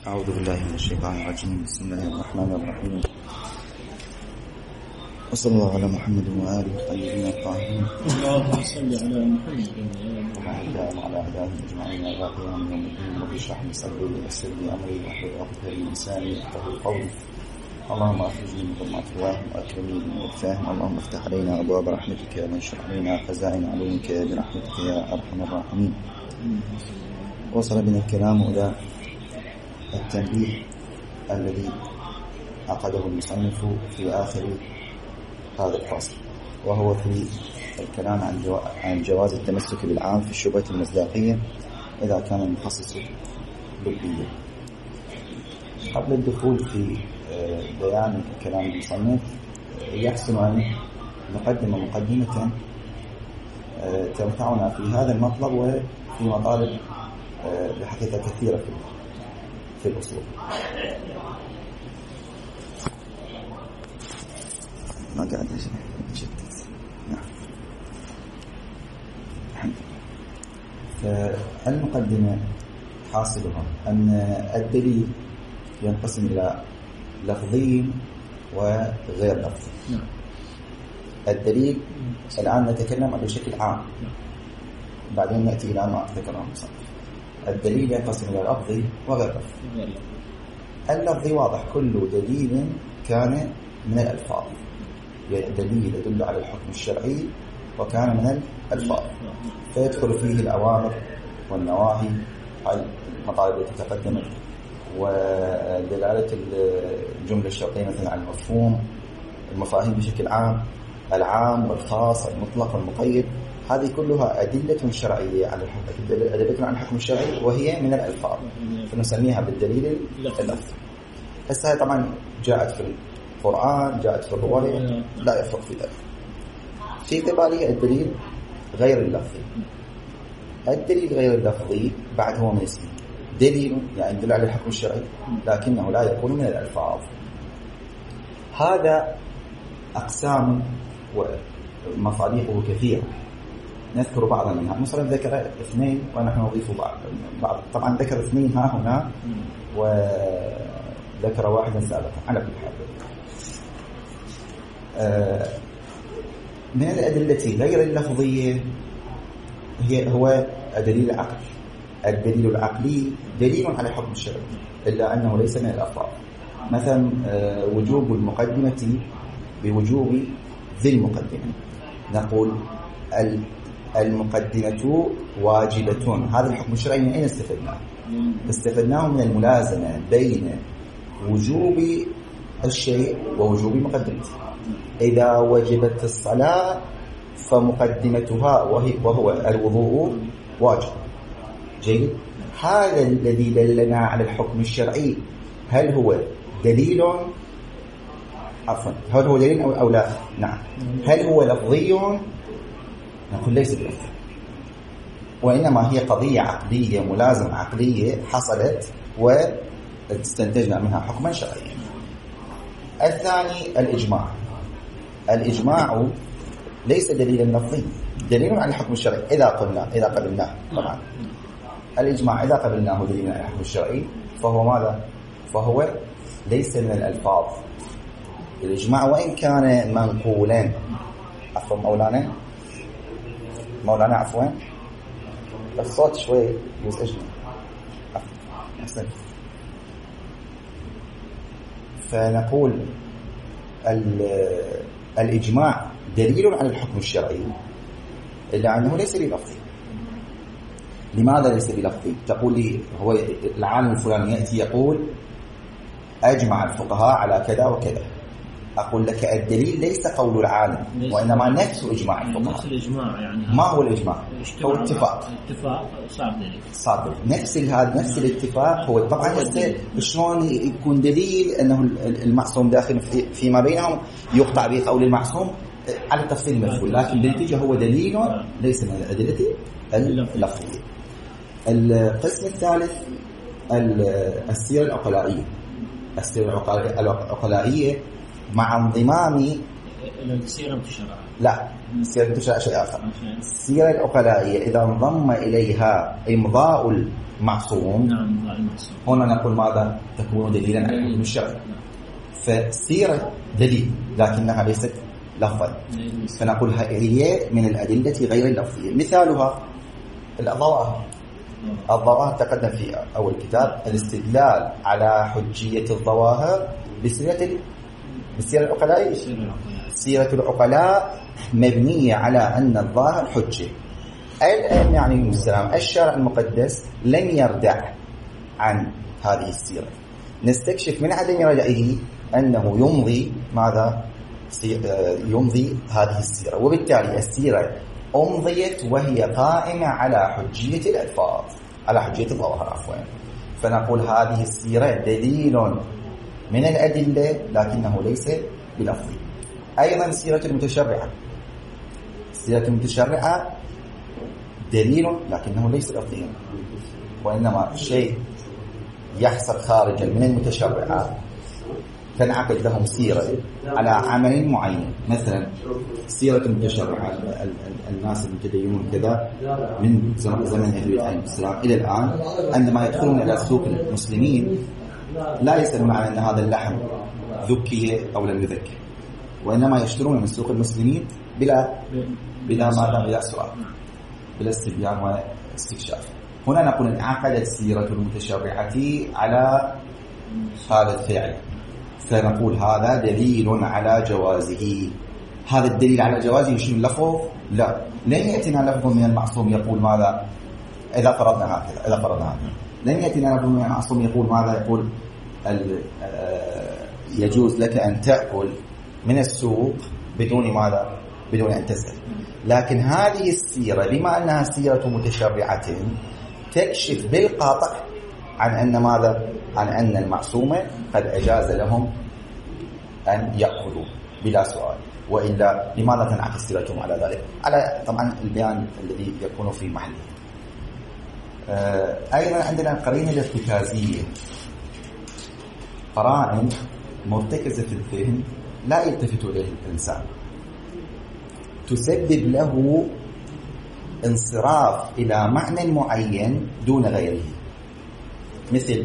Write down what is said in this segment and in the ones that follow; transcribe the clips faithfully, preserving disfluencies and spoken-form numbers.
أعوذ بالله من الشيطان الرجيم. بسم الله الرحمن الرحيم. وصلى الله على محمد وآله الطيبين الطاهرين. اللهم صل على محمد وعلى أعدائهم أجمعين إلى قيام يوم الدين. رب اشرح لي صدري ويسر لي أمري واحلل عقدة من لساني يفقهوا قولي. اللهم أخرجني من ظلمات الوهم وأكرمني من الفهم. اللهم افتح علينا أبواب رحمتك وانشر علينا خزائن علومك برحمتك يا أرحم الراحمين. وصل بنا الكلام إلى التنبيه الذي عقده المصنف في آخر هذا الفصل، وهو في الكلام عن جو... عن جواز التمسك بالعام في الشبهة المصداقية إذا كان المخصص لبيا. قبل الدخول في بيان كلام المصنف يحسن أن نقدم مقدمة تنفعنا في هذا المطلب وفي مطالب بحقيقة كثيرة في في الأصول. ما قاعد أجدد. نعم. فالمقدمة حاصلها أن الدليل ينقسم إلى لفظي وغير لفظي. الدليل الآن نتكلم بشكل عام، بعدين نأتي إلى ما ذكره المصنف. الدليل ينقسم إلى لفظي وغير لفظي. اللفظي واضح، كل دليل كان من الألفاظ، دليل يدل على الحكم الشرعي وكان من الألفاظ، فيدخل فيه الأوامر والنواهي على المطالب التي تقدمت، ودلالة الجملة الشرطية مثلا على المفهوم، المفاهيم بشكل عام، العام والخاص، المطلق والمقيد، هذه كلها أدلة شرعية على الحكم، أدلة عن الحكم الشرعي وهي من الألفاظ، فنسميها بالدليل اللفظي. هسه طبعا جاءت في القرآن، جاءت في الرواية، لا يفرق في ذلك. في قباله الدليل غير اللفظي. الدليل غير اللفظي بعد هو من اسمه دليل، يعني يدل على الحكم الشرعي لكنه لا يكون من الألفاظ. هذا أقسام ومصادقه كثيرة، نذكر بعضا منها. مثلا ذكر اثنين ونحن نضيف بعض. طبعا ذكر اثنين ها هنا وذكر واحدا سابقا. على كل حال من الأدلة غير اللفظية هي هو الدليل العقلي. الدليل العقلي دليل على الحكم الشرعي إلا أنه ليس من الألفاظ. مثلا وجوب المقدمة بوجوب ذي المقدمة، نقول المقدمة واجبة. هذا الحكم الشرعي من أين استفدناه؟ استفدناه من الملازمة بين وجوب الشيء ووجوب مقدمته. إذا وجبت الصلاة فمقدمتها وهو الوضوء واجب. جيد. هذا الذي دلنا على الحكم الشرعي هل هو دليل عفوا هل هو دليل أو لا؟ نعم. هل هو لفظي؟ نقول ليس بلفظ، وإنما هي قضية عقلية، ملازمة عقلية حصلت واستنتجنا منها حكما شرعيا. الثاني الإجماع. الإجماع ليس دليلا لفظيا، دليل على الحكم الشرعي إذا قلنا إذا قبلناه. طبعا الإجماع إذا قبلناه دليلا على الحكم الشرعي فهو ماذا؟ فهو ليس من الألفاظ. الإجماع وإن كان منقولا، عفوا مولانا مولانا عفوا الصوت شوي يزعجني. أحسن. فنقول الإجماع دليل على الحكم الشرعي إلا أنه ليس بلفظي. لماذا ليس بلفظي؟ تقول لي هو العالم الفلاني يأتي يقول أجمع الفقهاء على كذا وكذا. أقول لك الدليل ليس قول العالم وإنما نفس إجماع الفقهاء. نفس الإجماع يعني ما هو الإجماع؟ هو اتفاق. اتفاق صعب دليل. صعب. نفس هذا نفس الاتفاق هو. طبعا شلون يكون دليل أنه المعصوم داخل فيما بينهم يقطع به قول المعصوم على التفصيل المفعول، لكن بالنتيجة هو دليل ليس من الأدلة اللفظية. القسم الثالث السيرة العقلائية. السيرة العقلائية مع انضمام السيرة الشرعية لا، السيرة المتشرعة شيء آخر. السيرة العقلائية إذا انضم إليها إمضاء المعصوم، نعم إمضاء المعصوم، هنا نقول ماذا؟ تكون دليلا على الحكم الشرعي. فالسيرة دليل لكنها ليست لفظا، فنقول هي من الأدلة غير اللفظية. مثالها الظواهر. الظواهر تقدم في أول كتاب الاستدلال على حجية الظواهر بسيرة بالسيرة العقلائية. سيرة العقلاء مبنية على أن الظاهر حجة. الآن يعني السلام الشرع المقدس لن يردع عن هذه السيرة. نستكشف من عدم ردعه أنه يمضي ماذا؟ يمضي هذه السيرة، وبالتالي السيرة أمضيت وهي قائمة على حجية الألفاظ، على حجية الظواهر عفوا. فنقول هذه السيرة دليل من الأدلة لكنه ليس بلفظي. أيضا السيرة المتشرعة. السيرة المتشرعة دليل لكنه ليس لفظيا، وإنما شيء يحصل خارجا من المتشرعة تنعقد لهم سيرة على عمل معين. مثلا سيرة المتشرعة الناس المتدينون كذا من زمن أهل العلم السلام إلى الآن عندما يدخلون إلى سوق المسلمين لا يسألون عن أن هذا اللحم ذكي أو لم يذكي، وإنما يشترون من سوق المسلمين بلا بلا ماذا بلا سؤال، بلا استبيان واستكشاف. هنا نقول انعقدت سيرة المتشرعة على هذا الفعل، فنقول هذا دليل على جوازه. هذا الدليل على جوازه شنو اللفظ؟ لا، لن يأتينا لفظ من المعصوم يقول ماذا إذا فرضنا هكذا، إذا فرضنا هكذا لن يأتينا لفظ من المعصوم يقول ماذا؟ يقول يجوز لك أن تأكل من السوق بدون ماذا؟ بدون أن تسأل. لكن هذه السيرة بما أنها سيرة متشرعة تكشف بالقاطع عن أن ماذا؟ عن أن المعصومة قد أجاز لهم أن يأكلوا بلا سؤال، وإلا لماذا تنعكس سيرتهم على ذلك؟ على طبعا البيان الذي يكون في محله. أيضا عندنا قرينة الارتكازية، قرائن مرتكزة في الذهن لا يلتفت إليه الإنسان، تسبب له انصراف إلى معنى معين دون غيره. مثل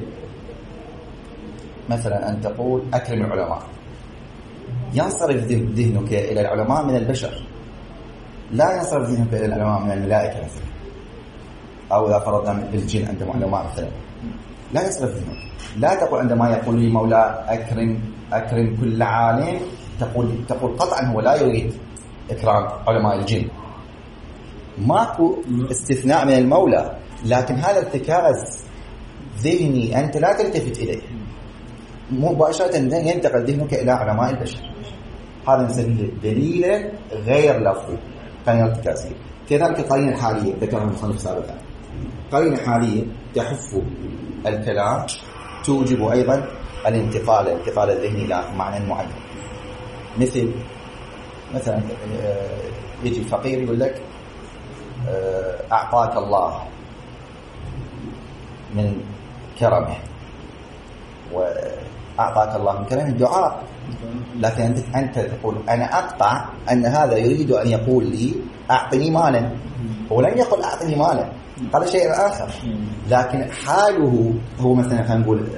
مثلا أن تقول أكرم العلماء، ينصرف ذهنك إلى العلماء من البشر، لا ينصرف ذهنك إلى العلماء من الملائكة مثلا، أو إذا فرضنا بالجن عندما علماء مثلا لا ينصرف ذهنك. لا تقول عندما يقول لي مولى أكرم أكرم كل عالم تقول تقول قطعا هو لا يريد إكرام علماء الجن، ماكو استثناء من المولى، لكن هذا ارتكاز ذهني أنت لا تلتفت إليه، مباشرة ينتقل ذهنك إلى علماء البشر. هذا نسميه دليل غير لفظي، قرينة ارتكازية. كذلك القرينة الحالية ذكرها المصنف سابقا، قرينة حالية تحف الكلام توجب أيضا الانتقال الانتقال الذهني إلى معنى معين. مثل مثلا يجي فقير يقول لك أعطاك الله من كرمه، وأعطاك الله من كرمه الدعاء، لكن أنت تقول أنا أقطع أن هذا يريد أن يقول لي أعطني مالا، ولن يقول أعطني مالا، هذا شيء آخر. لكن حاله هو مثلا خلينا نقول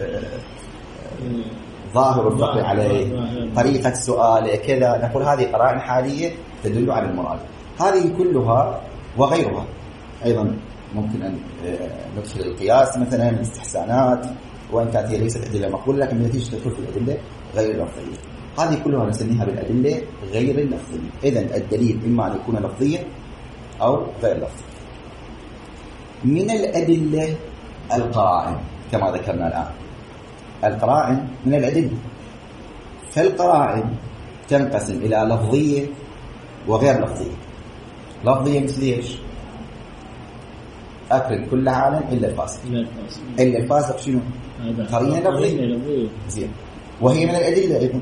ظاهر الفقر عليه، طريقة سؤاله كذا، نقول هذه قرائن حالية تدل على المراد. هذه كلها وغيرها أيضا ممكن أن ندخل القياس مثلا، الاستحسانات، وإن كانت هي ليست أدلة مقبولة لكن نتيجة تدخل في الأدلة غير اللفظية. هذه كلها نسميها بالأدلة غير اللفظية. إذن الدليل إما أن يكون لفظيا أو غير لفظي. من الأدلة القرائن كما ذكرنا الآن، القرائن من الأدلة، فالقرائن تنقسم إلى لفظية وغير لفظية. لفظية مثل إيش؟ أكرم كل عالم إلا الفاسق. إلا الفاسق شنو؟ قرينة لفظية. زين. وهي من الأدلة أيضا.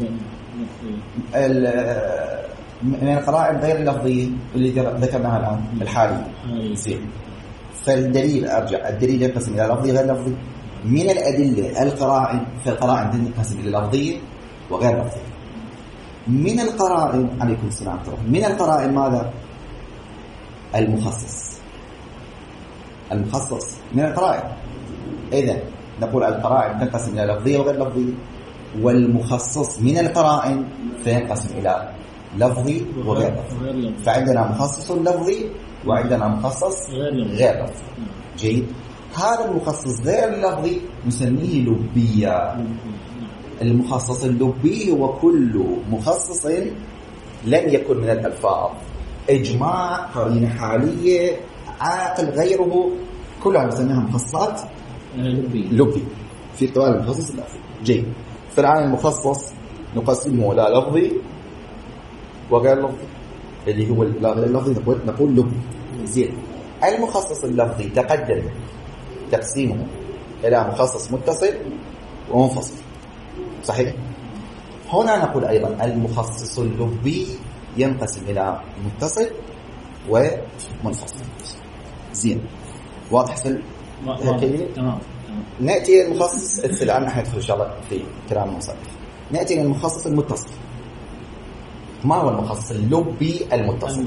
من القرائن غير اللفظية اللي ذكرناها الآن الحالية. زين. فالدليل أرجع الدليل ينقسم إلى لفظي غير لفظي. من الأدلة القرائن، فالقرائن تنقسم إلى لفظية وغير لفظية. من القرائن عليكم السلام من القرائن ماذا؟ المخصص. المخصص من القرائن. إذن نقول القرائن تنقسم إلى لفظية وغير لفظية، والمخصص من القرائن فينقسم إلى لفظي وغير لفظي. فعندنا مخصص لفظي وعندنا مخصص غير لفظي. جيد. هذا المخصص غير اللفظي نسميه لبيا. المخصص اللبي هو كل مخصص لم يكن من الألفاظ، إجماع، قرينة حالية، عاقل، غيره، كلها نسميها مخصصات لبي لبي في قوال المخصص اللفظي. جيد. فالآن المخصص نقسمه إلى لفظي وغير لفظي، اللي هو غير اللفظي نقول نقول لبي. زين. المخصص اللفظي تقدم تقسيمه إلى مخصص متصل ومنفصل، صحيح؟ هنا نقول أيضا المخصص اللبي ينقسم إلى متصل ومنفصل. زين. واضح سل؟ تمام. نأتي المخصص الآن نحن ندخل إن شاء الله في كلام المصنف. نأتي إلى المخصص المتصل. ما هو المخصص اللبي المتصل؟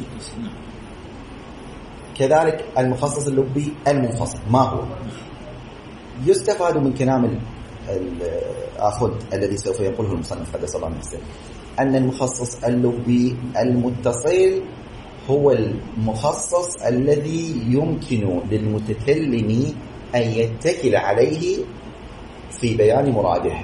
كذلك المخصص اللبي المنفصل ما هو؟ يستفاد من كلام الآخذ الذي سوف يقوله المصنف قدس الله سره أن المخصص اللبي المتصل هو المخصص الذي يمكن للمتكلم أن يتكل عليه في بيان مراده.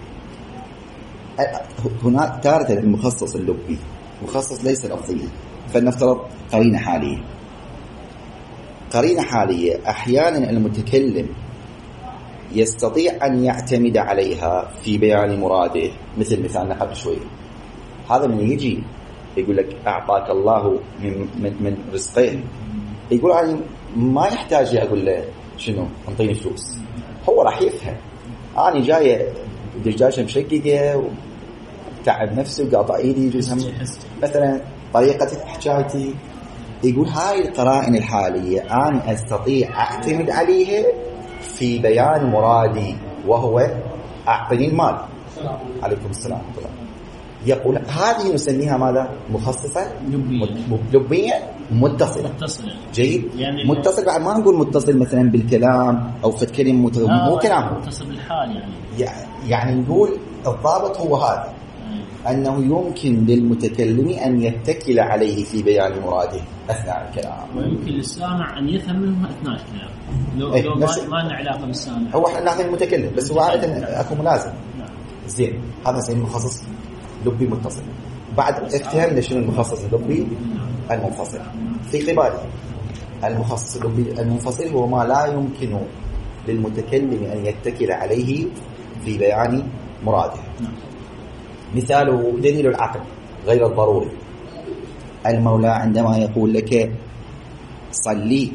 هنا تارة المخصص اللبي مخصص ليس لفظي، فلنفترض قرينة حالية. قرينة حالية أحيانا المتكلم يستطيع أن يعتمد عليها في بيان مراده، مثل مثالنا قبل شوي. هذا من يجي يقول لك أعطاك الله من, من, من رزقين، يقول أنا ما يحتاج أقول له شنو أنطيني فلوس، هو راح يفهم أنا جاي دجاجة مشققة وتعب نفسي وقاطع إيدي جزهم مثلا طريقة حكايتي. يقول هاي القرائن الحالية أنا أستطيع أعتمد عليها في بيان مرادي، وهو أعطني المال. عليكم السلام. يقول هذه نسميها ماذا؟ مخصصة لبية متصلة. جيد. يعني متصل بعد ما نقول متصل مثلا بالكلام أو في كلمة متصل، مو كلام متصل بالحال يعني. يعني نقول الضابط هو هذا، أنه يمكن للمتكلم أن يتكل عليه في بيان مراده أثناء الكلام، ويمكن للسامع أن يفهم منه أثناء الكلام لو, إيه لو ما, ما لنا علاقة بالسامع. هو احنا ناخذ المتكلم بس هو عادة أكو ملازم. زين. هذا زين مخصص لبي متصل. بعد افتهمنا شنو المخصص اللبي المنفصل. في قباله المخصص اللبي المنفصل هو ما لا يمكن للمتكلم أن يتكل عليه في بيان مراده. مثاله دليل العقل غير الضروري. المولى عندما يقول لك صلي،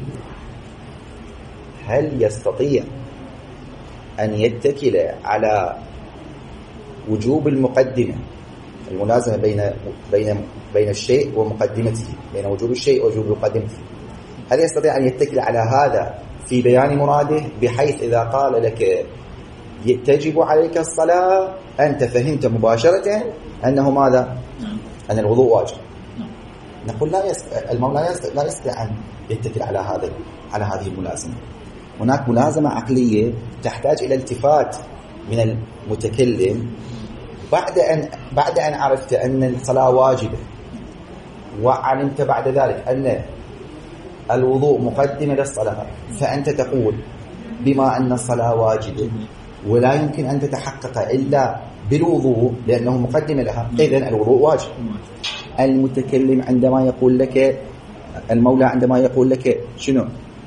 هل يستطيع أن يتكل على وجوب المقدمة الملازمة بين بين بين الشيء ومقدمته، بين وجوب الشيء ووجوب مقدمته؟ هل يستطيع أن يتكل على هذا في بيان مراده، بحيث إذا قال لك تجب عليك الصلاة أنت فهمت مباشرة أنه ماذا؟ أن الوضوء واجب؟ نقول لا يست... المولى يست... لا يستطيع أن يتكل على هذا على هذه الملازمة. هناك ملازمة عقلية تحتاج إلى التفات من المتكلم بعد أن بعد أن عرفت أن الصلاة واجبة، وعلمت بعد ذلك أن الوضوء مقدمة للصلاة، فأنت تقول بما أن الصلاة واجبة ولا يمكن أن تتحقق إلا بالوضوء لأنه مقدمة لها، إذن الوضوء واجب. المتكلم عندما يقول لك المولى عندما يقول لك شنو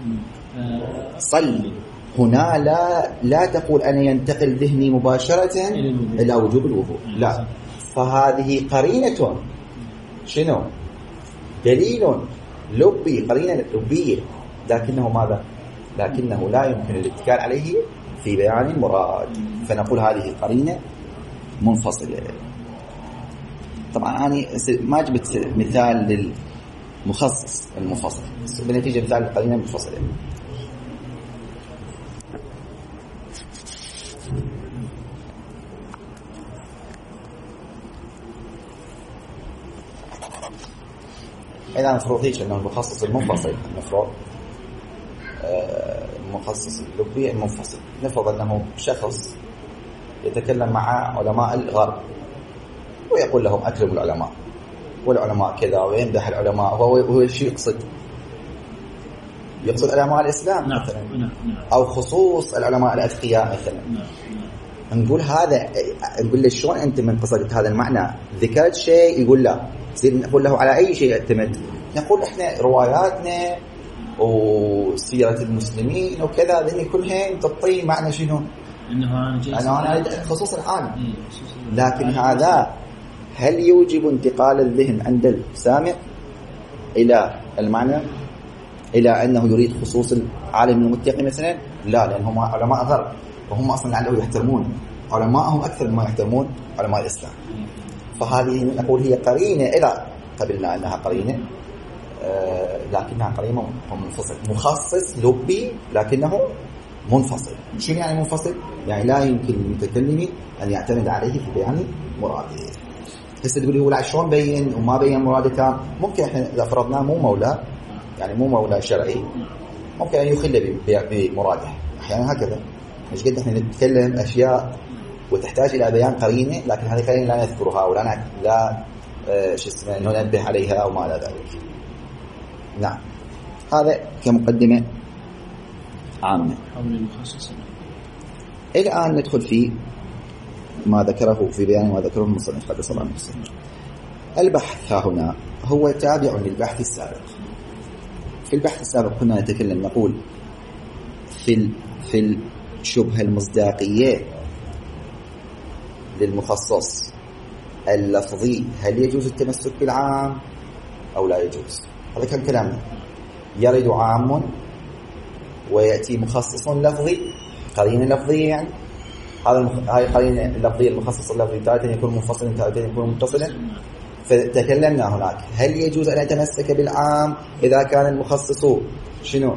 صل، هنا لا لا تقول أنا ينتقل ذهني مباشرة إلى وجوب الوضوء، لا، فهذه قرينة شنو دليل لبي، قرينة لبية، لكنه ماذا؟ لكنه لا يمكن الاتكال عليه في بيان المراد، فنقول هذه قرينة منفصلة. طبعا أنا ما جبت مثال للمخصص المنفصل، بنتيجة مثال القرينة المنفصلة. إذا نفرض هيك أنه المخصص المنفصل، نفرض المخصص اللبي المنفصل، نفرض أنه شخص يتكلم مع علماء الغرب ويقول لهم أكرموا العلماء والعلماء كذا، ويمدح العلماء، وهو شيء يقصد يقصد علماء الإسلام مثلا، أو خصوص العلماء الأتقياء مثلا. نقول هذا، نقول له شلون أنت من قصدت هذا المعنى ذكرت شيء؟ يقول لا، تصير نقول له على أي شيء يعتمد؟ نقول إحنا رواياتنا وسيرة المسلمين وكذا ذني كلها تعطي معنى شنو؟ أنه أنا أريد خصوص العالم. لكن هذا هل يوجب انتقال الذهن عند السامع إلى المعنى، إلى أنه يريد خصوص العالم المتقي مثلا؟ لا، لأنهم علماء غرب وهم أصلا لعله يحترمون علماءهم أكثر مما يحترمون علماء الإسلام. فهذه نقول هي قرينة، إذا قبلنا أنها قرينة آه لكنها قرينة منفصل، مخصص لبي لكنه منفصل. شو يعني منفصل؟ يعني لا يمكن للمتكلم أن يعتمد عليه في بيان مراده. هسه تقول لي هو شلون بين وما بين مراده كان؟ ممكن احنا اذا فرضناه مو مولى، يعني مو مولى شرعي، ممكن ان يخل بمراده. احيانا هكذا مش قد احنا نتكلم اشياء وتحتاج الى بيان قرينه، لكن هذه قرينه لا نذكرها ولا نع... لا آه شو اسمه انه ننبه عليها او ما الى ذلك. نعم، هذا كمقدمه عامه. حول المخصص. الان ندخل في ما ذكره في بيان ما ذكره المصنف قدس الله نفسه. البحث ها هنا هو تابع للبحث السابق. في البحث السابق كنا نتكلم نقول في في الشبهة المصداقية للمخصص اللفظي، هل يجوز التمسك بالعام أو لا يجوز؟ هذا كان كلامنا. يرد عام ويأتي مخصص لفظي، قرينة لفظية، يعني هذا المخ... هاي قرينة اللفظية المخصص اللفظي تارة يكون منفصلا تارة يكون متصلا. فتكلمنا هناك هل يجوز أن أتمسك بالعام إذا كان المخصص شنو؟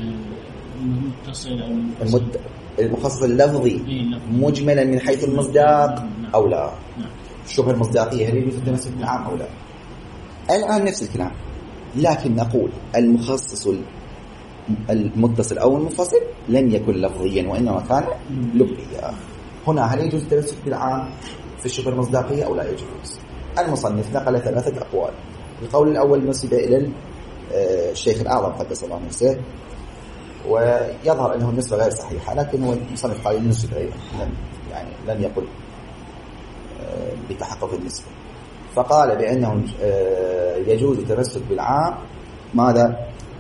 المد... المخصص اللفظي مجملا من حيث المصداق أو لا؟ الشبهة المصداقية هل يجوز التمسك بالعام أو لا؟ الآن نفس الكلام، لكن نقول المخصص المتصل أو المنفصل لم يكن لفظيا وإنما كان لبيا. هنا هل يجوز التمسك بالعام في الشبهة المصداقية أو لا يجوز؟ المصنف نقل ثلاثة أقوال. القول الأول نسب إلى الشيخ الأعظم قدس الله نفسه، ويظهر أنه النسبة غير صحيحة، لكن هو المصنف قال النسبة يعني لم يقل بتحقق النسبة، فقال بأنه يجوز التمسك بالعام ماذا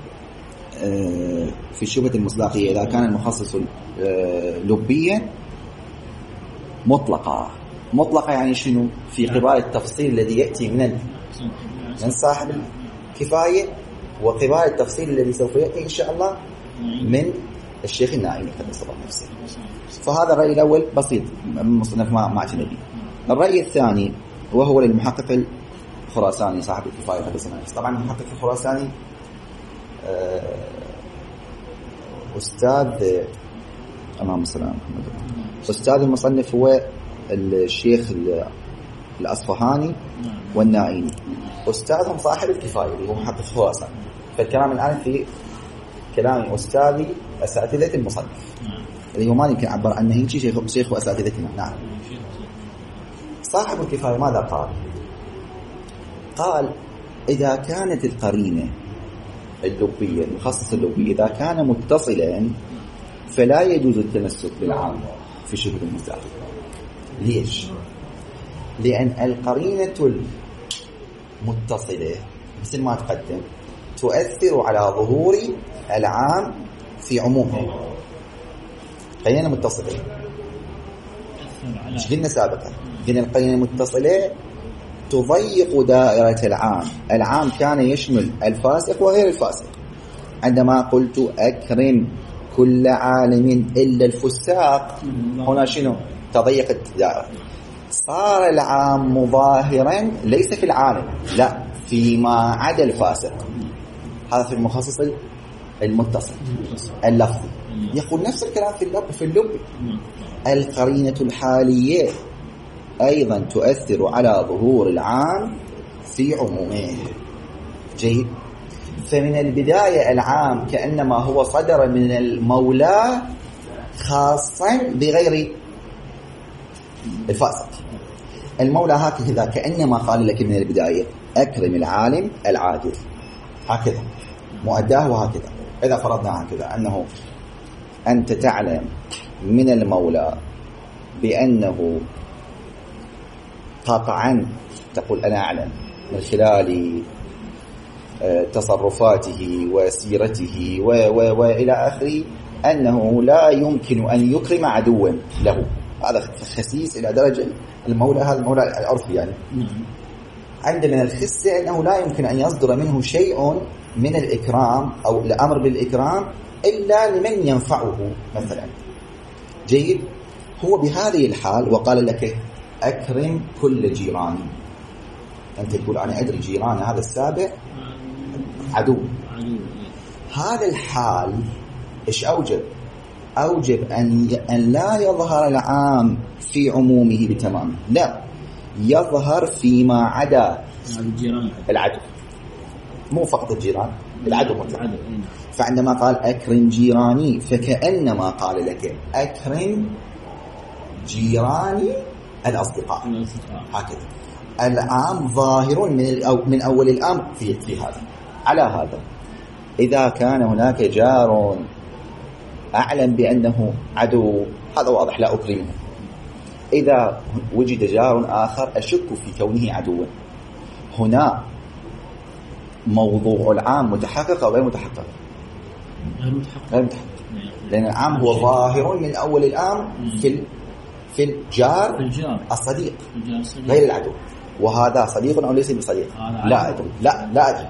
في الشبهة المصداقية إذا كان المخصص لبيا مطلقة. مطلقة يعني شنو؟ في قبال التفصيل الذي يأتي من من صاحب الكفاية، وقبال التفصيل الذي سوف يأتي إن شاء الله من الشيخ النائمي قدس الله نفسه. فهذا الرأي الأول بسيط، المصنف ما ما اعتنى به. الرأي الثاني وهو للمحقق الخراساني صاحب الكفاية قدس الله نفسه. طبعا المحقق الخراساني أستاذ أمام السلام محمد أستاذ المصنف هو الشيخ الأصفهاني والنائمي، أستاذهم صاحب الكفاية اللي هو محقق خراسان. فالكلام الآن في كلام أستاذي أساتذة المصنف اللي هو ما يمكن أعبر عنه هيك شيخ شيخ وأساتذتنا. نعم. صاحب الكفاية ماذا قال؟ قال إذا كانت القرينة اللبية المخصص اللبي إذا كان متصلا فلا يجوز التمسك بالعام في شبهة المصداقية. ليش؟ لأن القرينة المتصلة مثل ما تقدم تؤثر على ظهور العام في عمومه. قرينة متصلة مش قلنا سابقا، قلنا القرينة المتصلة تضيق دائرة العام. العام كان يشمل الفاسق وغير الفاسق. عندما قلت أكرم كل عالم إلا الفساق، هنا شنو؟ تضيقت الدائرة. صار العام مظاهرا ليس في العالم، لا فيما عدا الفاسق. هذا في المخصص المتصل اللفظي. يقول نفس الكلام في اللب في اللب. القرينة الحالية أيضا تؤثر على ظهور العام في عمومه. جيد. فمن البداية العام كأنما هو صدر من المولى خاصا بغير الفاسق. المولى هكذا كأنما قال لك من البداية أكرم العالم العادل، هكذا مؤداه وهكذا. إذا فرضنا هكذا أنه أنت تعلم من المولى بأنه قطعا تقول أنا أعلم من خلال تصرفاته وسيرته وإلى آخره أنه لا يمكن أن يكرم عدوا له. هذا خسيس إلى درجة المولى، هذا المولى العرفي يعني عند من الخسة أنه لا يمكن أن يصدر منه شيء من الإكرام أو الأمر بالإكرام إلا لمن ينفعه مثلا. جيد. هو بهذه الحال وقال لك أكرم كل جيراني، أنت تقول أنا أدري جيران هذا السابع عدو. هذا الحال إيش أوجب؟ أوجب أن أن لا يظهر العام في عمومه بتمامه، لا يظهر فيما عدا العدو، مو فقط الجيران، العدو مطلق. فعندما قال أكرم جيراني فكأنما قال لك أكرم جيراني الأصدقاء. هكذا العام ظاهر من أو من أول الأمر في في هذا. على هذا إذا كان هناك جار أعلم بأنه عدو هذا واضح لا أكرمه. إذا وجد جار آخر أشك في كونه عدوا، هنا موضوع العام متحقق أو غير متحقق؟ غير متحقق، لأن العام هو ظاهر من أول الأمر في في الجار الصديق غير العدو. وهذا صديق أو ليس بصديق؟ لا أدري، لا لا أدري.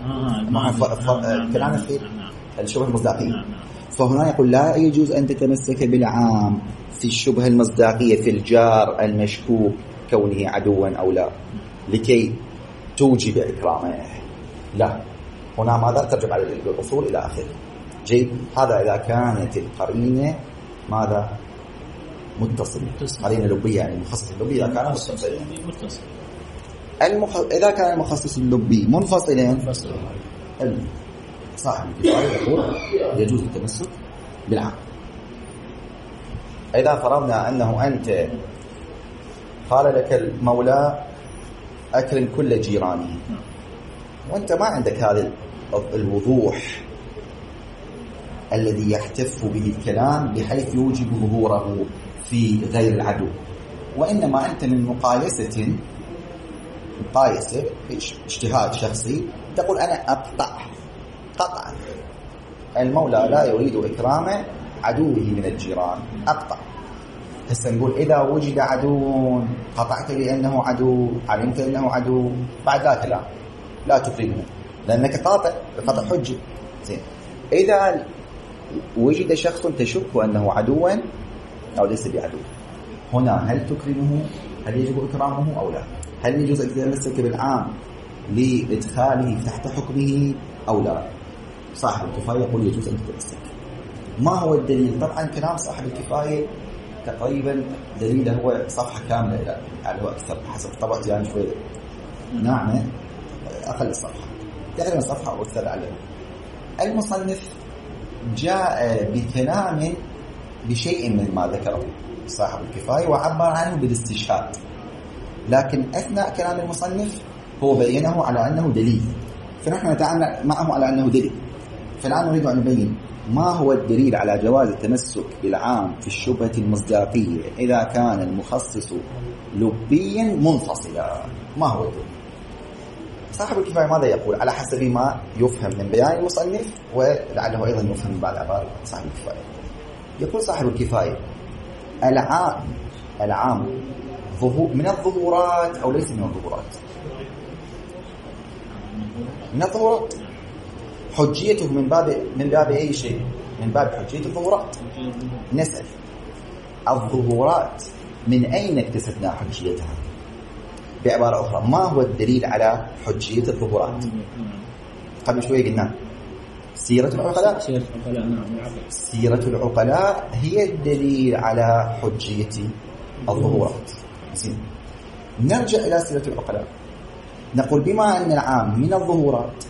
كلامنا في الشبهة المصداقية. فهنا يقول لا يجوز أن تتمسك بالعام في الشبهة المصداقية في الجار المشكوك كونه عدوا أو لا لكي توجب إكرامه. لا، هنا ماذا؟ ترجع على الأصول إلى آخره. جيد. هذا إذا كانت القرينة ماذا؟ متصلة، قرينة لبية يعني مخصص اللبي. إذا كان متصل المخ... إذا كان المخصص اللبي منفصلا صاحب الكفاية يقول يجوز التمسك بالعام. إذا فرضنا أنه أنت قال لك المولى أكرم كل جيرانه وأنت ما عندك هذا الوضوح الذي يحتف به الكلام بحيث يوجب ظهوره في غير العدو، وإنما أنت من مقايسة مقايسة اجتهاد شخصي تقول أنا أقطع قطعا المولى لا يريد إكرام عدوه من الجيران، أقطع. هسه نقول إذا وجد عدو قطعت لأنه عدو، علمت أنه عدو، بعد لا كلام لا تكرمه لأنك قاطع قطع حجة. زين. إذا وجد شخص تشك أنه عدوا أو ليس بعدو، هنا هل تكرمه؟ هل يجب إكرامه أو لا؟ هل يجوز أن تتمسك بالعام لإدخاله تحت حكمه أو لا؟ صاحب الكفاية يقول يجوز أن تتمسك. ما هو الدليل؟ طبعا كلام صاحب الكفاية تقريبا دليله هو صفحة كاملة، يعني هو أكثر حسب طبعتي يعني شوية ناعمة، أقل الصفحة تقريبا صفحة أو أكثر عليه. المصنف جاء بكلام بشيء من ما ذكره صاحب الكفاية وعبر عنه بالاستشهاد، لكن أثناء كلام المصنف هو بينه على أنه دليل، فنحن نتعامل معه على أنه دليل. فالآن نريد أن نبين ما هو الدليل على جواز التمسك بالعام في الشبهة المصداقية إذا كان المخصص لبيا منفصلا. ما هو الدليل؟ صاحب الكفاية ماذا يقول على حسب ما يفهم من بيان المصنف ولعله أيضا يفهم من بعض عبارة صاحب الكفاية. يقول صاحب الكفاية العام العام من الظهورات أو ليس من الظهورات؟ من الظهورات. حجيته من باب من باب أي شيء؟ من باب حجية الظهورات. نسأل الظهورات من أين اكتسبنا حجيتها؟ بعبارة أخرى ما هو الدليل على حجية الظهورات؟ قبل شوية قلنا سيرة العقلاء. سيرة العقلاء هي الدليل على حجية الظهورات. زين. نرجع إلى سيرة العقلاء نقول بما أن العام من الظهورات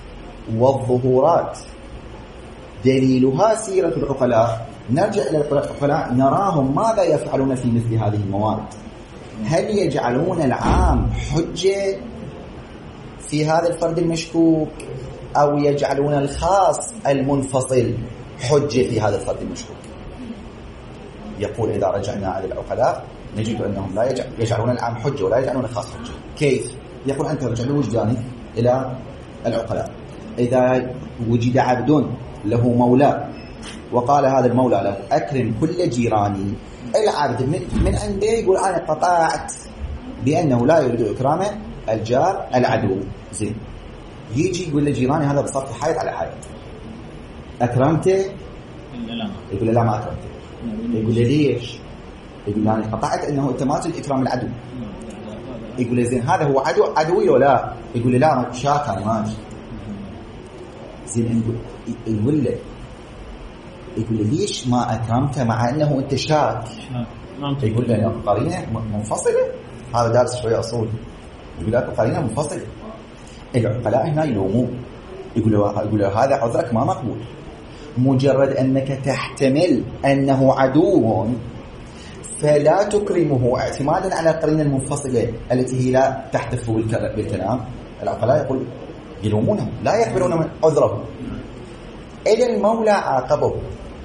والظهورات دليلها سيرة العقلاء. نرجع إلى العقلاء نراهم ماذا يفعلون في مثل هذه الموارد. هل يجعلون العام حجة في هذا الفرد المشكوك، أو يجعلون الخاص المنفصل حجة في هذا الفرد المشكوك؟ يقول إذا رجعنا إلى العقلاء نجد أنهم لا يجعلون العام حجة ولا يجعلون الخاص حجة. كيف؟ يقول أنت رجع لوجدانك إلى العقلاء. إذا وجد عبد له مولى وقال هذا المولى له أكرم كل جيراني، العبد من عنده يقول أنا قطعت بأنه لا يريد إكرام الجار العدو. زين، يجي يقول لجيراني هذا بصرف حائط على حائط، أكرمته؟ يقول لا ما أكرمته. يقول ليش؟ يقول أنا قطعت أنه أنت ما تريد إكرام العدو. يقول لي زين هذا هو عدو عدوي ولا لا؟ يقول لي لا شاك أنا ما أدري. زين يقول له يقول لي ليش ما أكرمته مع أنه أنت شاك؟ يقول لي قرينة منفصلة. هذا دارس شوية أصول. يقول له قرينة منفصلة. العقلاء هنا يلومون، يقول له يقول له هذا عذرك ما مقبول. مجرد أنك تحتمل أنه عدو فلا تكرمه اعتمادا على القرينة المنفصلة التي هي لا تحتف بالكلام. العقلاء يقول يلومونه لا يقبلون من عذره. إلى المولى عاقبه.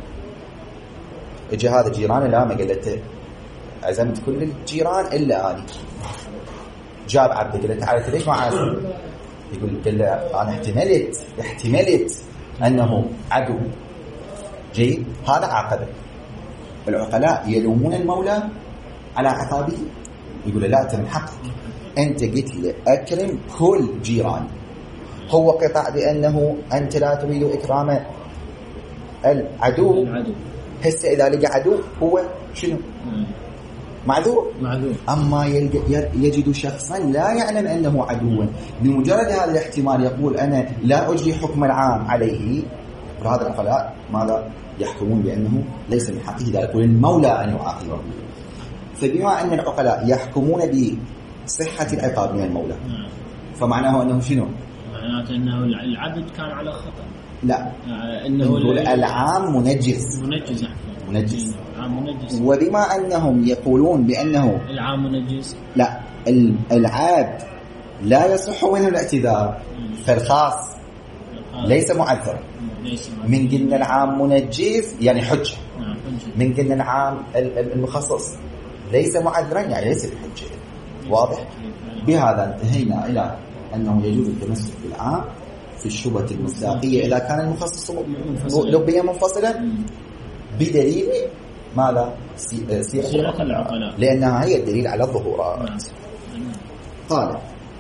اجى هذا جيران لا ما قالته عزمت كل الجيران إلا أنا. جاب عبد قال له تعرف ليش ما عارف؟ يقول قال له أنا احتملت احتملت أنه عدو. جيد، هذا عاقبه. العقلاء يلومون المولى على عقابه. يقول لا أنت من حقك، أنت قلت له أكرم كل جيران، هو قطع بأنه أنت لا تريد إكرام العدو. هسه إذا لقى عدو هو شنو؟ معذور. معذور. أما يجد شخصا لا يعلم أنه عدو، بمجرد هذا الاحتمال يقول أنا لا أجري حكم العام عليه. وهذا العقلاء ماذا يحكمون؟ بأنه ليس من حقه ذلك وللمولى أن يعاقبه. فبما أن العقلاء يحكمون بصحة العقاب من المولى، فمعناه أنه شنو؟ معناته أنه العبد كان على خطأ. لا، أنه العام منجس منجس منجس. العام منجس. وبما أنهم يقولون بأنه العام منجس، لا، العبد لا يصح منه الاعتذار، فالخاص ليس معذرا. من قلنا العام منجس يعني حجة، من قلنا العام المخصص ليس معذرا يعني ليس بحجة. واضح؟ بهذا انتهينا إلى أنه يجوز التمسك بالعام في الشبهة المصداقية إذا كان المخصص لبيا منفصلا بدليل ماذا؟ سيرة العقلاء، لأنها هي الدليل على الظهورات. قال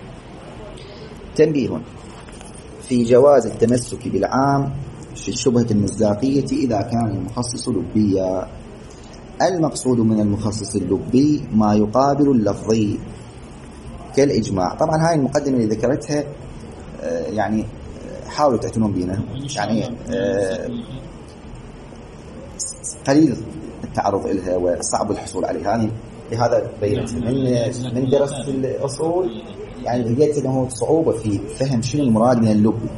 تنبيه في جواز التمسك بالعام في الشبهة المصداقية إذا كان المخصص لبيا. المقصود من المخصص اللبي ما يقابل اللفظي كالإجماع. طبعا هاي المقدمة اللي ذكرتها يعني حاولوا تعتنون بينا، يعني قليل التعرض إلها وصعب الحصول عليها. يعني لهذا بينت من من درس الأصول يعني لقيت أنه صعوبة في فهم شنو المراد من اللب.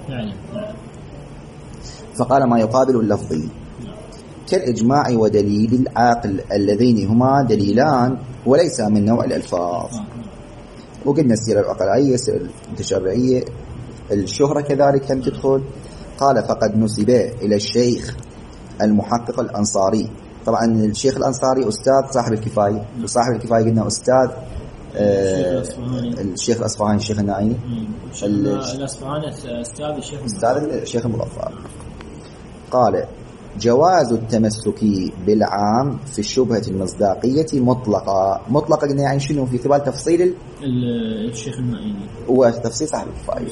فقال ما يقابل اللفظي كالإجماع ودليل العاقل اللذين هما دليلان وليس من نوع الألفاظ. وقلنا السيرة العقلائية، السيرة التشريعية، الشهرة كذلك هم تدخل. قال فقد نسب إلى الشيخ المحقق الأنصاري. طبعا الشيخ الأنصاري أستاذ صاحب الكفاية، وصاحب الكفاية قلنا أستاذ آه الشيخ الأصفهاني الشيخ النائي. الأصفهاني أستاذ الشيخ أستاذ الشيخ المظفر. قال جواز التمسك بالعام في الشبهة المصداقية مطلقة. مطلقة قلنا يعني شنو؟ في قبال تفصيل الشيخ النائي وتفصيل صاحب الكفاية.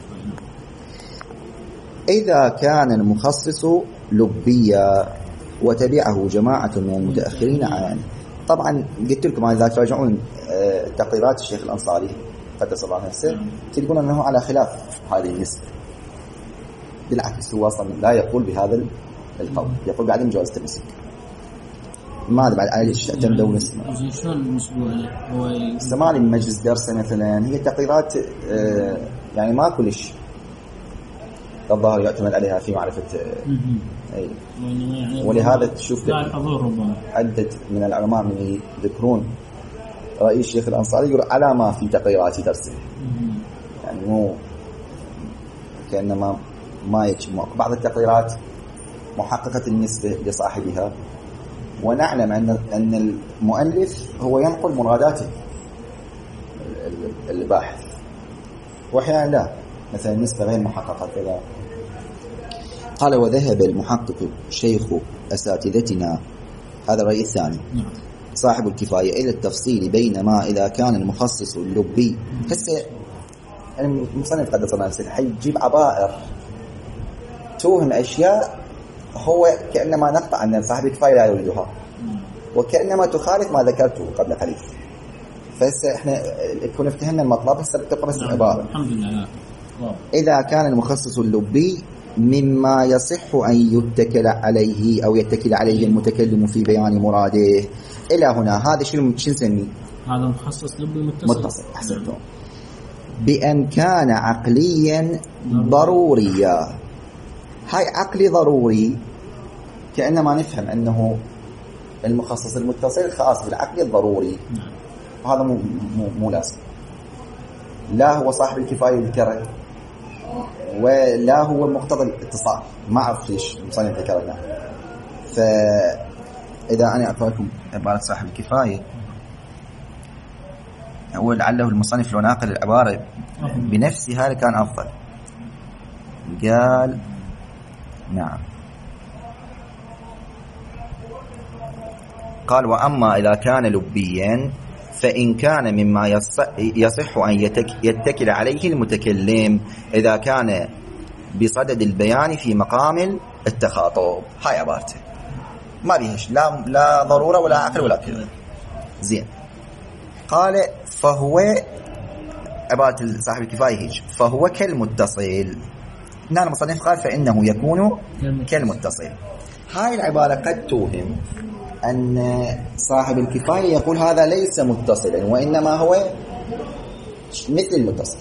إذا كان المخصص لبيا وتبعه جماعة من المتأخرين عنه. طبعا قلت لكم إذا تراجعون تقريرات الشيخ الأنصاري قدس الله نفسه تلقون أنه على خلاف هذه النسبة. بالعكس هو أصلا لا يقول بهذا القول، يقول بعدم جواز التمسك. ماذا بعد عايش تعتمد ونسمع شلون نسبوها هو زمان من مجلس درس مثلا. هي تقريرات يعني ما كلش الظاهر يعتمد عليها في معرفة. أي. ولهذا تشوف عدة من العلماء من يذكرون رأي الشيخ الأنصاري يقول على ما في تقريرات ترسل، يعني مو كأنما ما يجمع بعض التقريرات محققة النسبة لصاحبها، ونعلم أن أن المؤلف هو ينقل مرادات الباحث، وأحيانا لا، مثلا النسبة غير محققة كذا. قال وذهب المحقق شيخ أساتذتنا، هذا الرأي الثاني صاحب الكفاية، إلى التفصيل بين ما إذا كان المخصص اللبي. هسه المصنف قد صنع نفسه حيجيب عبائر توهم أشياء هو كأنما نقطع أن صاحب الكفاية لا يريدها، وكأنما تخالف ما ذكرته قبل قليل. فهسه احنا كنا افتهمنا المطلب، هسه بتبقى بس العبارة. الحمد لله. إذا كان المخصص اللبي مما يصح أن يتكل عليه أو يتكل عليه المتكلم في بيان مراده، إلى هنا هذا شنو شو نسميه؟ هذا مخصص لبي متصل. متصل، أحسنتم. بأن كان عقليا ضروريا. هاي عقلي ضروري كأنما نفهم أنه المخصص المتصل خاص بالعقل الضروري، وهذا مو مو مو لازم. لا هو صاحب الكفاية الكرة، ولا هو مقتضى الاتصال، ما أعرف ليش المصنف ذكرنا. فإذا أنا أعطي لكم عبارة صاحب الكفاية، هو لعله المصنف لو ناقل العبارة بنفسها لكان أفضل. قال نعم، قال وأما إذا كان لبيا فإن كان مما يصح أن يتكل عليه المتكلم إذا كان بصدد البيان في مقام التخاطب. هاي عبارته ما بيهش لا لا ضرورة ولا عقل ولا كذا. زين. قال فهو عبارة صاحب الكفاية هيك، فهو كالمتصل. هنا المصنف قال فإنه يكون كالمتصل. هاي العبارة قد توهم أن صاحب الكفاية يقول هذا ليس متصلا، وإنما هو مثل المتصل.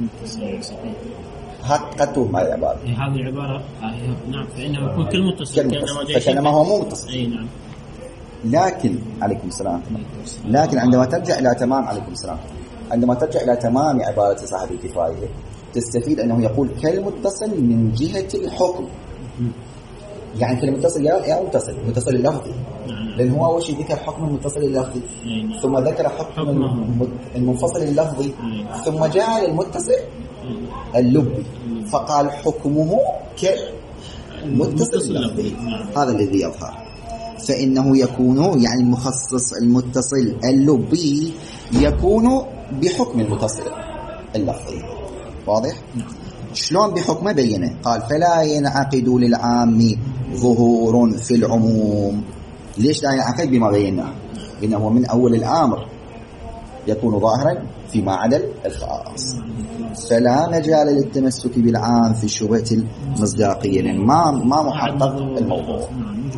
قد توهم هذه العبارة. هذه العبارة نعم، فإنه يكون كالمتصل، فكأنما هو مو متصل. أي نعم. لكن عليكم السلام، لكن عندما ترجع إلى تمام عليكم السلام عندما ترجع إلى تمام عبارة صاحب الكفاية تستفيد أنه يقول كالمتصل من جهة الحكم. يعني كالمتصل يا متصل متصل اللفظي، لأن هو أول شيء ذكر حكم المتصل اللفظي، ثم ذكر حكم المنفصل اللفظي، ثم جاء المتصل اللبي فقال حكمه كالمتصل اللفظي. هذا الذي يظهر. فإنه يكون يعني المخصص المتصل اللبي يكون بحكم المتصل اللفظي. واضح؟ شلون بحكمه بينه؟ قال فلا ينعقد للعام ظهور في العموم. ليش لا ينعقد؟ بما بيناه، إنه من أول الأمر يكون ظاهرا فيما عدا الخاص. فلا مجال للتمسك بالعام في شبهة المصداقية، لأن ما ما محقق الموضوع.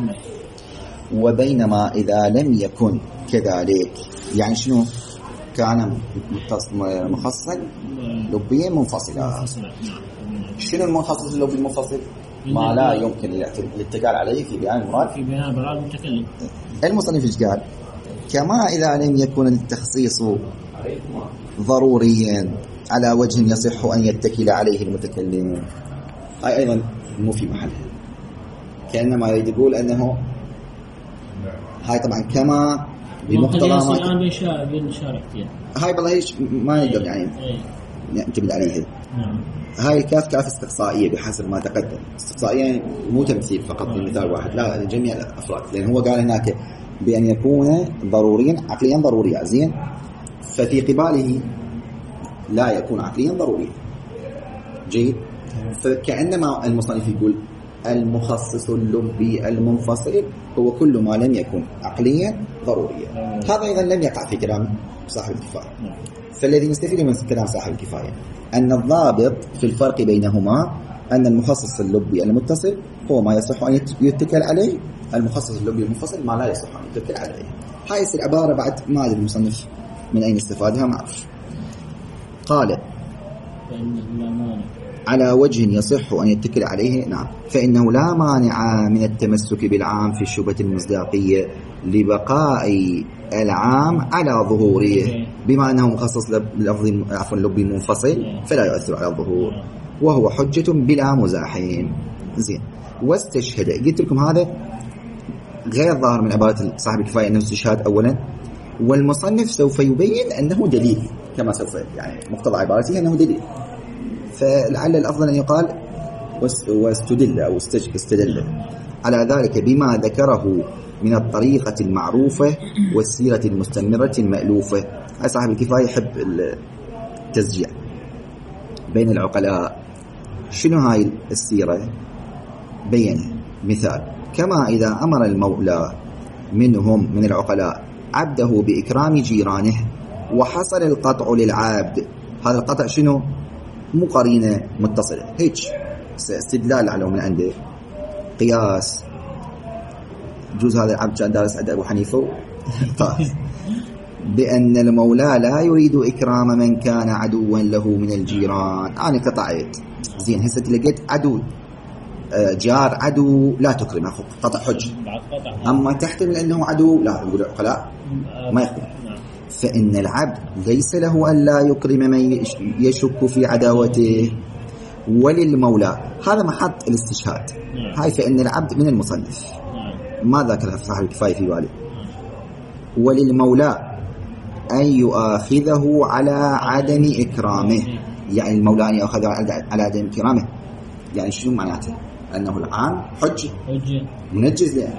وبينما إذا لم يكن كذلك، يعني شنو؟ كان مخصصا لبيا منفصلا. شنو المخصص اللبي المنفصل؟ ما لا يمكن الاتكال عليه في بيان المراد في بيان المراد المتكلم. المصنف ايش قال؟ كما إذا لم يكن التخصيص ضروريا على وجه يصح أن يتكل عليه المتكلم. هاي أيضا مو في محلها، كأنما يريد يقول أنه هاي طبعا كما بمقتضى ما بين شارع فيها. هاي والله هيش ما نقدر يعني نعتمد عليها. هاي الكاف كاف استقصائية بحسب ما تقدم. استقصائية مو تمثيل فقط لمثال واحد، لا لجميع الأفراد، لأن هو قال هناك بأن يكون ضروريا عقليا ضروريا. زين. ففي قباله لا يكون عقليا ضروريا. جيد. فكأنما المصنف يقول المخصص اللبي المنفصل هو كل ما لم يكن عقليا ضروريا. هذا أيضا لم يقع في كلام صاحب الكفاية. فالذي نستفيد من كلام صاحب الكفاية أن الضابط في الفرق بينهما أن المخصص اللبي المتصل هو ما يصح أن يتكل عليه، المخصص اللبي المنفصل ما لا يصح أن يتكل عليه. هاي العبارة بعد ما أدري المصنف من أين استفادها ما أعرف. قال على وجه يصح أن يتكل عليه نعم فإنه لا مانع من التمسك بالعام في الشبهة المصداقية لبقاء العام على ظهوره بما أنه مخصص بلفظ عفوا لبي منفصل فلا يؤثر على الظهور وهو حجة بلا مزاحم. زين واستشهد قلت لكم هذا غير ظاهر من عبارة صاحب الكفاية أنه استشهاد أولا والمصنف سوف يبين أنه دليل كما سوف يعني مقتضى عبارته أنه دليل فلعل الأفضل أن يقال واستدل أو استدل على ذلك بما ذكره من الطريقة المعروفة والسيرة المستمرة المألوفة. صاحب الكفاية يحب التسجيع بين العقلاء. شنو هاي السيرة؟ بينه مثال كما إذا أمر المولى منهم من العقلاء عبده بإكرام جيرانه وحصل القطع للعبد. هذا القطع شنو؟ مو قرينة متصلة هيك استدلال عليه من عنده قياس جوز هذا العبد كان دارس عند أبو حنيفة بأن المولى لا يريد إكرام من كان عدوا له من الجيران. أنا قطعت زين هسه لقيت عدو جار عدو لا تكرم أخوك قطع حج أما تحتمل أنه عدو لا يقول العقلاء ما يخبر فإن العبد ليس له أن لا يكرم من يشك في عداوته وللمولى هذا محط الاستشهاد. هاي فإن العبد من المصنف ما ذكرها في صاحب الكفاية في بالي وللمولى أن يؤاخذه على عدم إكرامه يعني المولى أن يأخذه على عدم إكرامه يعني شنو معناته؟ أنه العام حج منجز له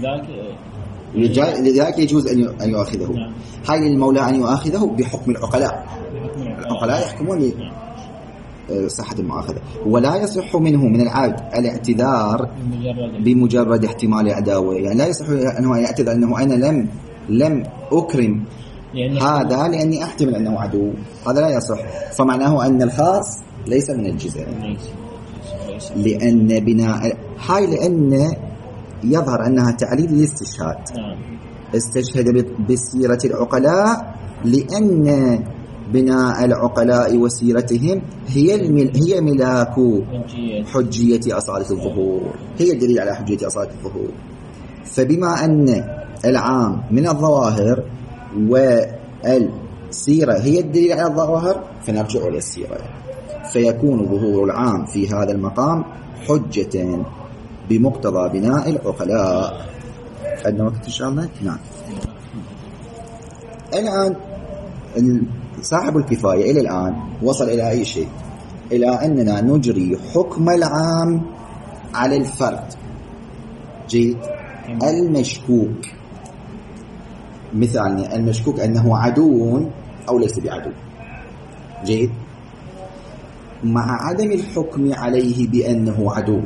لذلك يجوز أن يؤاخذه. هاي المولى أن يؤاخذه بحكم العقلاء العقلاء يحكمون صحة المؤاخذة ولا يصح منه من العبد الاعتذار بمجرد احتمال عداوة يعني لا يصح أنه يعتذر أنه أنا لم لم أكرم هذا لأني أحتمل أنه عدو هذا لا يصح فمعناه أن الخاص ليس من الجزء لأن بناء هاي لأن يظهر أنها تعليل للاستشهاد استشهد بسيرة العقلاء لأن بناء العقلاء وسيرتهم هي المل... هي ملاك حجية أصالة الظهور هي الدليل على حجية أصالة الظهور. فبما أن العام من الظواهر والسيرة هي الدليل على الظواهر فنرجع إلى السيرة فيكون ظهور العام في هذا المقام حجة بمقتضى بناء العقلاء. عندنا وقت إن شاء الله؟ نعم. الآن صاحب الكفاية إلى الآن وصل إلى أي شيء؟ إلى أننا نجري حكم العام على الفرد جيد المشكوك. مثال المشكوك أنه عدو أو ليس بعدو جيد مع عدم الحكم عليه بأنه عدو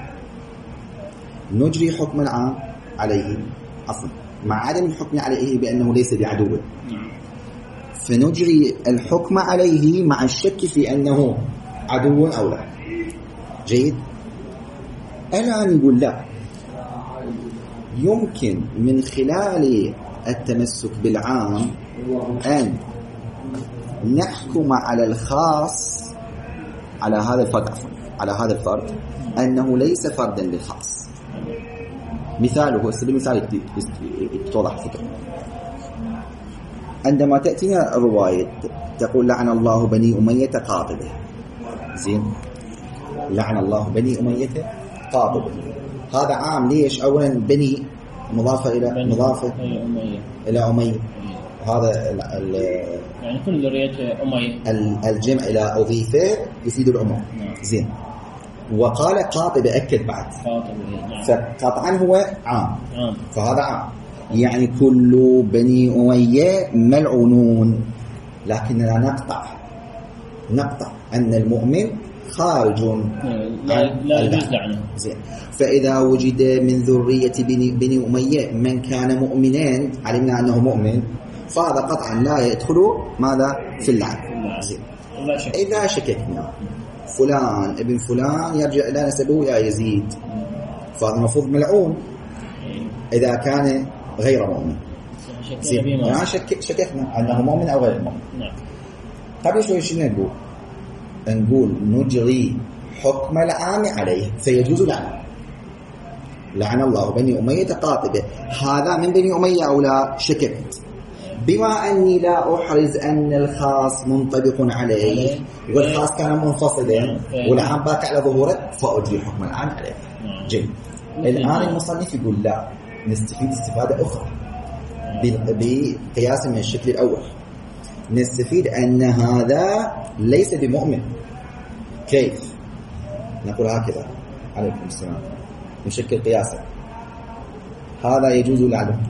نجري حكم العام عليه عفوا مع عدم الحكم عليه بأنه ليس بعدو فنجري الحكم عليه مع الشك في أنه عدو أو لا جيد. الآن يقول لا يمكن من خلال التمسك بالعام أن نحكم على الخاص على هذا الفرد على هذا الفرد أنه ليس فردا للخاص. مثاله استبدل مثال يتوضح الفكرة. عندما تأتينا الرواية تقول لعن الله بني أمية قاطبة زين لعن الله بني أمية قاطبة هذا عام ليش؟ أولا بني مضافة إلى مضافة إلى أمية هذا يعني كل ذرية أمية الجمع إلى أضيفة يفيد العموم زين. وقال قاطبة أكد بعد فقطعا هو عام فهذا عام يعني كل بني أمية ملعونون لكننا نقطع نقطع أن المؤمن خارج لا لا يجوز لعنه زين. فإذا وجد من ذرية بني, بني أمية من كان مؤمنين علمنا أنه مؤمن فهذا قطعا لا يدخل ماذا في اللعن زين. إذا شككنا فلان ابن فلان يرجع إلى نسبه يا يزيد فهذا المفروض ملعون إذا كان غير مؤمن زين. ما شك شككنا أنه مؤمن أو غير مؤمن. قبل شوي شنو نقول نقول نجري حكم العام عليه فيجوز لعنه. لعن الله بني أمية قاطبة، هذا من بني أمية أو لا؟ شككت. بما أني لا أحرز أن الخاص منطبق عليه والخاص كان منفصلا والعام باك على ظهوره فأجري حكم العام عليه. جيد. الآن المصنف يقول لا، نستفيد استفادة أخرى بقياس من الشكل الأول. نستفيد أن هذا ليس بمؤمن. كيف؟ نقول هكذا عليكم السلام، نشكل قياسا. هذا يجوز لعنه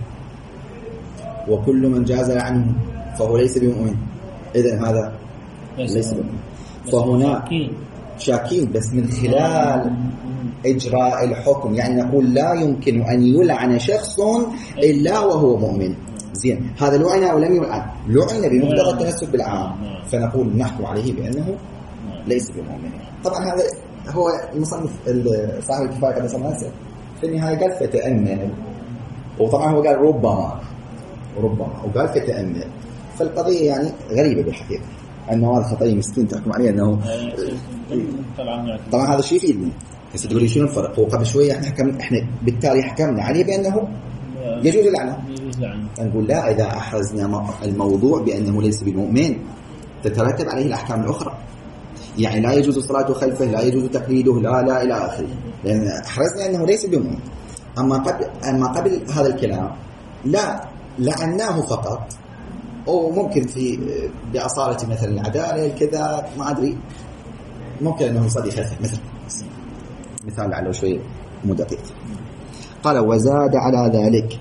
وكل من جاز لعنه فهو ليس بمؤمن، إذن هذا ليس بمؤمن. فهنا شاكين بس من خلال إجراء الحكم، يعني نقول لا يمكن أن يلعن شخص إلا وهو مؤمن. زين، هذا لعن أو لم يلعن؟ لعن بمقتضى التنسب بالعام، فنقول نحكم عليه بأنه ليس بمؤمن. طبعا هذا هو المصنف صاحب الكفاية كما سمعت في النهاية قال فتأمل، وطبعا هو قال ربما ربما وقال فتأمل. فالقضية يعني غريبة بالحقيقة، أنه هذا خطأ مسكين تحكم عليه أنه طبعا هذا الشيء يفيدني. بس تقولي شنو الفرق؟ وقبل شوية احنا حكم احنا بالتالي حكمنا عليه بأنه يجوز لعنه. نقول لا، إذا أحرزنا الموضوع بأنه ليس بالمؤمن تترتب عليه الأحكام الأخرى، يعني لا يجوز الصلاة خلفه، لا يجوز تقليده، لا لا إلى آخره، لأن أحرزنا أنه ليس بمؤمن. أما قبل أما قبل هذا الكلام لا، لعناه فقط، أو ممكن في بأصالة مثلا العدالة كذا ما أدري، ممكن أنه يصلي خلفه مثلا، مثال لعله شوي مو دقيق. قال وزاد على ذلك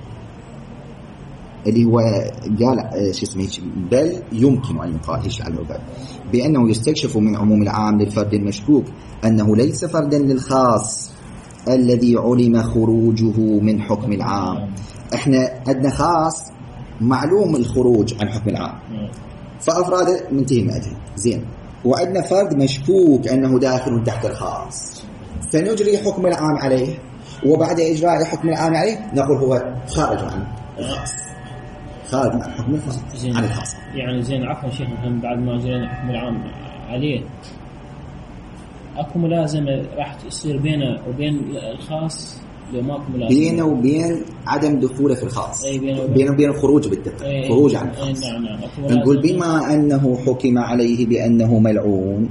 اللي هو قال شو اسمه بل يمكن أن يقال ايش على الباب بأنه يستكشف من عموم العام للفرد المشكوك أنه ليس فردا للخاص الذي علم خروجه من حكم العام. احنا عندنا خاص معلوم الخروج عن حكم العام فأفراد منتهي مئتين، زين، وعندنا فرد مشكوك أنه داخل تحت الخاص، فنجري حكم العام عليه، وبعد إجراء حكم العام عليه نقول هو خارج عن الخاص، خارج عن حكم الخاص عن الخاص. يعني زين عفوا شيخ، هم بعد ما أجرينا حكم العام عليه أكو ملازمة راح تصير بينه وبين الخاص، لو ماكو ملازمة بينه وبين عدم دخوله في الخاص، أي بينه وبين وبين الخروج بالدقة، أي خروج عن الخاص. نعم نعم. نقول بما أنه حكم عليه بأنه ملعون،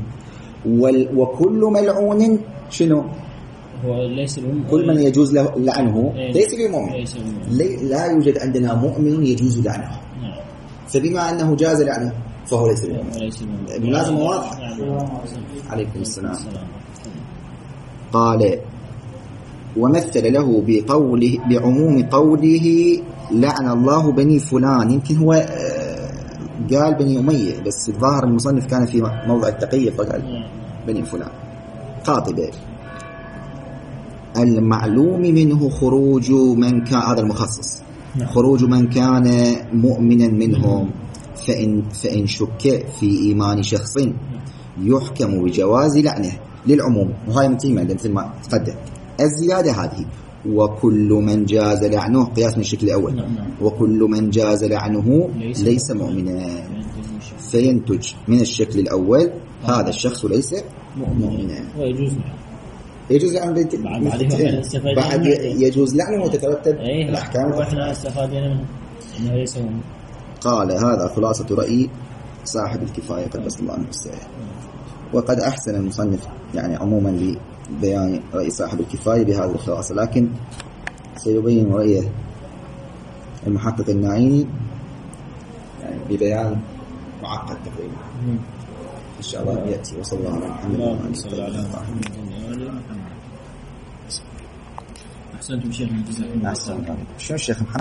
وكل ملعون شنو؟ هو ليس بمؤمن، كل من يجوز له لعنه ليس بمؤمن، لي لا يوجد عندنا مؤمن يجوز لعنه. نعم. فبما أنه جاز لعنه فهو ليس بمؤمن. الملازمة واضحة. عليكم السلام. قال ومثل له بقوله بعموم قوله لعن الله بني فلان، يمكن هو قال بني أمية بس الظاهر المصنف كان في موضع التقية فقال بني فلان قاطبة. المعلوم منه خروج من كان، هذا المخصص، خروج من كان مؤمنا منهم، فإن, فإن شك في إيمان شخص يحكم بجواز لعنه للعموم. وهاي متيمة مثل ما تقدم. الزيادة هذه وكل من جاز لعنه قياس من الشكل الأول، وكل من جاز لعنه ليس مؤمنا، فينتج من الشكل الأول هذا الشخص ليس مؤمنا. ويجوز يجوز لعنه بعد يجوز لعنه وتترتب الأحكام. وإحنا استفادنا منه أنه ليس مؤمن. قال هذا خلاصة رأي صاحب الكفاية قدس الله عنه السائل. وقد أحسن المصنف يعني عموما لبيان رأي صاحب الكفاية بهذه الخلاصة، لكن سيبين رأيه المحقق النعيمي يعني ببيان معقد تقريبا إن شاء الله يأتي. وصلى الله على محمد وعلى آله وصحبه وسلم. أحسنتم شيخ. أحسنتم. شو الشيخ محمد؟